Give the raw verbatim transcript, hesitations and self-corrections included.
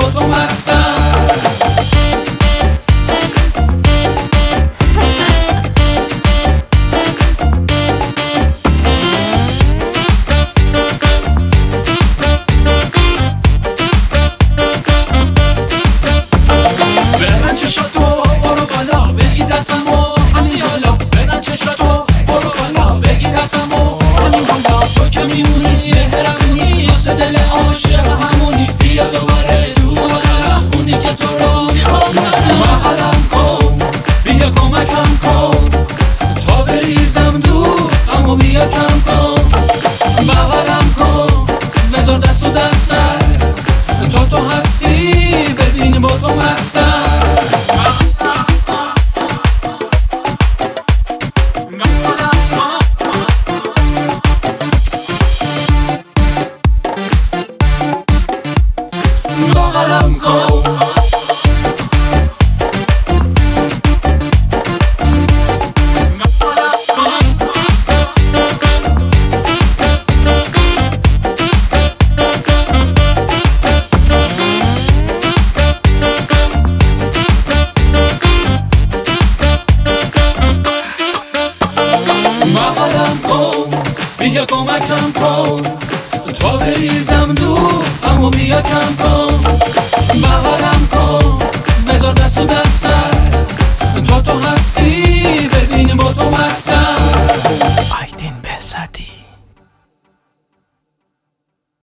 تو مستم. برن چشاتو برو بالا بگی دستمو همین حالا، برن چشاتو برو بالا بگی دستمو همین حالا. تو که میمونی مهربونی واسه دل عاشق همونی، بیا دوباره تو بغلم اونی که تو رو میخوام. بغلم کن بیا کمکم کن تا بریزم دور غمو بیا کم کن. بغلم کن بذار دست و دستم تا تو هستی ببین با تو مستم. بغلم کن بغلم کن بیا کمکم کن تا بریزم دور غمو بیا کم کن. بغلم کن بذار دست و دستم تا تو هستی ببین با تو مستم. آیدین بهزادی.